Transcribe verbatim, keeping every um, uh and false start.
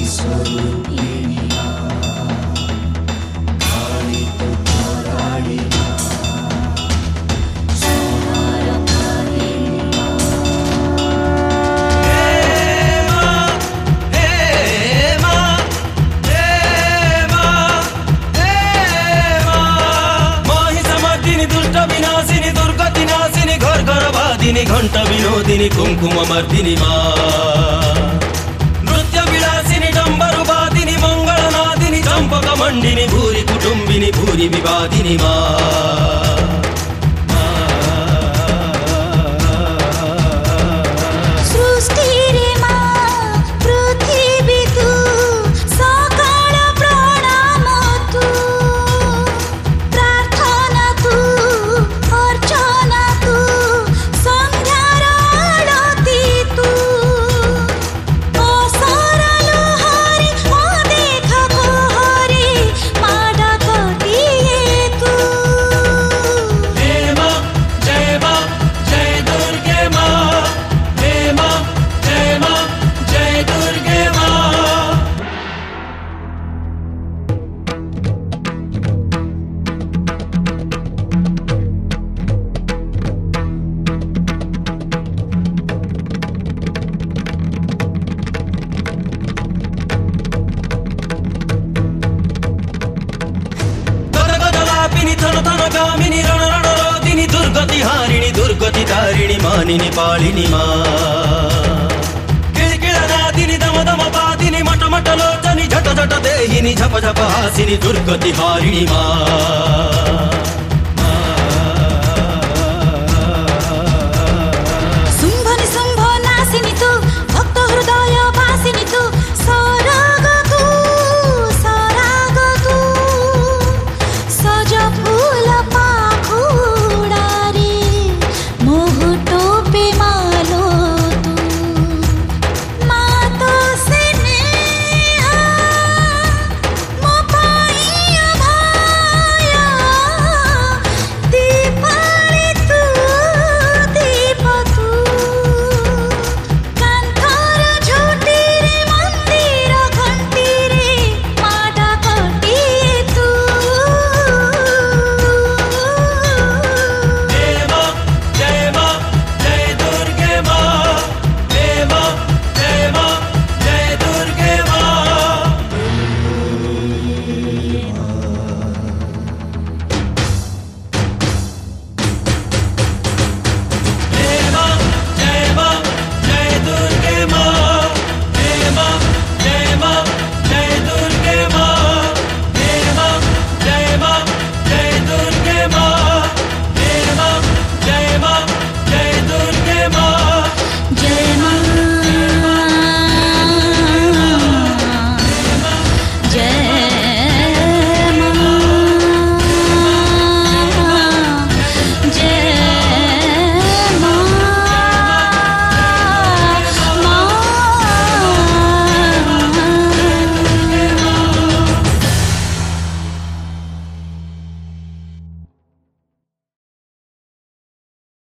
घंटा विनोदिनी कुंकुम मर्दिनी माँ नृत्य विलासिनी डंबरु वादिनी मंगलनादिनी चंपक मंडिनी भूरि कुटुंबिनी भूरि विवादिनी माँ दुर्गति हारिणी दुर्गति तारिणी मानिनी पालिनी माँ किलकिलनादिनी दम दम पादिनी मट मट लोचनी झट झट देहिनी झप झप हासिनी दुर्गति हारिणी माँ पे माँ